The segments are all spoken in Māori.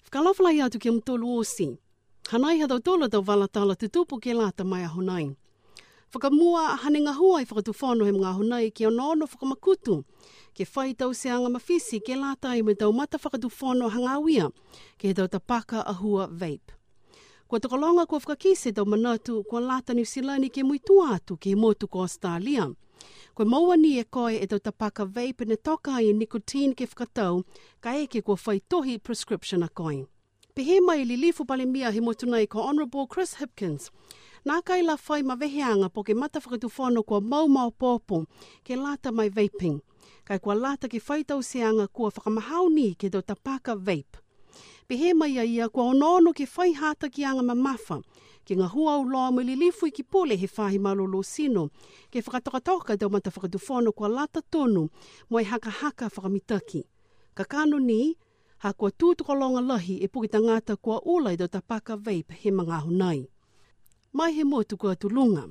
Whakalawhalai atu ke mtolu osi. Hanai hatau tola tau walatala tutupu ke lata mai ahonai. Whakamua hane ngā hua I whakatuwhano he mga ahonai ke ono whakamakutu. Ke whai tau se anga mawhisi ke lata I me tau mata whakatuwhano hangawia ke he tau tapaka ahua vape. Kua takalonga kua whakakise tau manatu kua lata New Zealand ke muitua atu ke he motu ko Australia. Kua maua ni e koe e tau tapaka vape ne toka I nicotine ke whakatau ka eke kua whai tohi prescription a koe. Pehe mai li lifu palemia he motu nei ko Honourable Chris Hipkins. Nā kai la whai maweheanga po ke mata whakatuwhano kua mau pōpo ke lata mai vaping. Kai kua lata ke whaitau seanga kua whakamahauni ke tau tapaka vape. Pehe mai ia kua onono ke whai hata ki anga mamafa. Ke ngā hua u loa mo li lifu I ki pole he whahi malolo sino. Ke whakatokatoka tau mata whakatuwhano kua lata tonu mo e haka whakamitaki. Ka kano ni, ha kua tūtukolonga lahi e puki tangata kua ulai tau tapaka vape he mga honai. Mai he motu kua tulunga.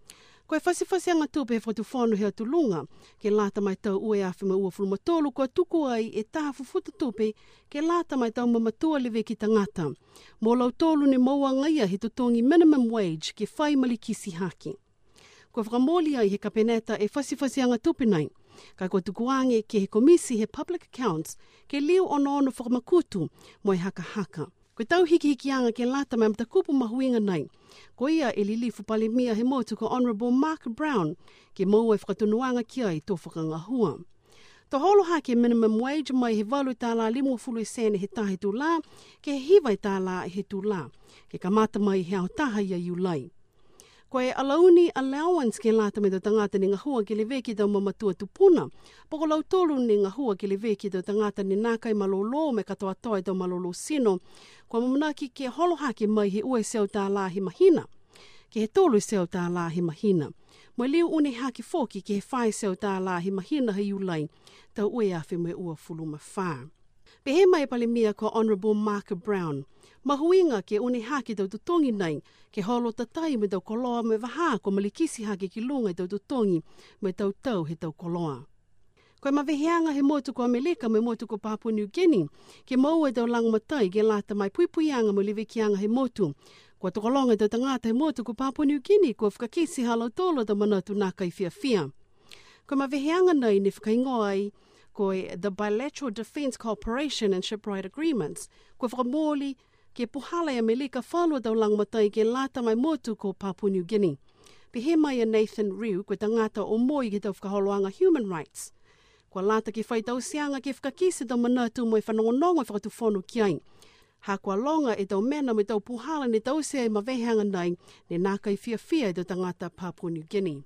Koe whasifasi anga tupe he whatuwhano he tulunga, ke lata mai tau ue awhi ma ua fulumatolu kua tuku ai e taha fufuta tupe ke lata mai tau mamatua lewe ki tangata. Mō lau tolu ne maua ngaia he tutongi minimum wage ke whai malikisi haki. Koe whakamoli ai he kapeneta e whasifasi anga tupe nei. Kai kua tukuange ke he komisi he public accounts ke liu ono whakamakutu mo e haka. Koe tau hiki anga ke lata mai mtakupu mahuinga nei. Ko ia e lilifu palemia he motu ko Honourable Mark Brown ke maua e whakatunuanga ki ai tō whakangahua. To holo hake minimum wage mai he walu tāla 50 sene he tahe tūlā ke he hiwai tāla he tūlā. Ke kamata mai he au taha ia iulai. Ko e alauni allowance ke lata me tō tangata ni ngahua ke lewe ki tau mamatua tupuna. Poko lau tolu ni ngahua ke lewe ki tau tangata ni nākai malolo me katoa toi tau malolo sino. Ko mamanaki ke holo hake mai he ue seo tā la he mahina. Ke he tolu seo tā la he mahina. Mo liu une hake foki ke he whai seo tā la he mahina he iulai. Tau ue awhi me ua fuluma whā. Pehe mai palemia ko Honourable Mark Brown. Mahuinga ke une hake tau tutongi nei, ke holo tatai me tau koloa me waha ko malikisi hake ki lunga tau tutongi me tau he tau koloa. Koe maweheanga he motu ko Amerika me motu ko Papua New Guinea, ke maua tau langmatai ke lata mai puipuianga mo liwekianga he motu. Kua tokolonga tau tangata he motu ko Papua New Guinea kua whakakisi halau tolo tau manatu nākai whiawhia. Koe maweheanga nei ne whakaingoa ai koe the Bilateral Defence Cooperation and Shipwright Agreements, koe whakamoli ke puhala e Amerika whanua tau langmatai ke lata mai motu ko Papua New Guinea. Pehe mai a Nathan Riu koe tangata o moi ki tau whakaholoanga human rights. Kua lata ke whaitau seanga ke whakakise tau manatu mo e whanongonongo e whakatuwhono ki ai. Ha kua longa e tau mena me tau puhala ne tau se e maweheanga nei ne nākai whiawhia e tau tangata Papua New Guinea.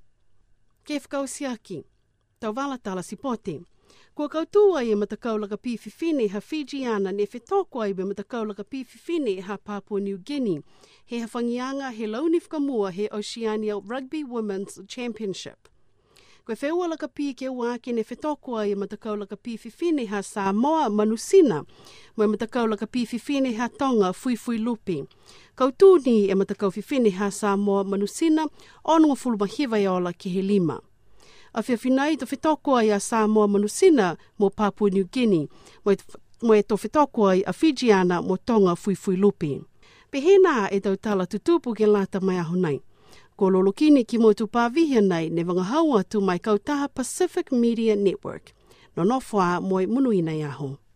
Ke whakausiaki, tau walatala sipote. Kua kautua e matakaulaka piwhiwhine ha Fijiana ne whetoko ai be matakaulaka piwhiwhine ha Papua New Guinea. He hawhangianga he launi whakamua he Oceania Rugby Women's Championship. Koe wheua laka pi ke wāke ne whetoko ai e matakaulaka piwhiwhine ha Samoa Manusina, mo e matakaulaka piwhiwhine ha Tonga Fuifui Lupi. Kautuni e matakau whiwhine ha Samoa Manusina, onunga fulumahiwa e ola ke he 5. A whiawhinai to whetoko ai a Samoa Manusina mo Papua New Guinea, mo e to whetoko ai a Fijiana mo Tonga Fuifui Lupi. Pehena e tau tala tutupu ke lata mai ahonai. Ko lolokini ki motu pāvihia nei ne wangahau atu mai kautaha Pacific Media Network. No nofua moi munuina aho.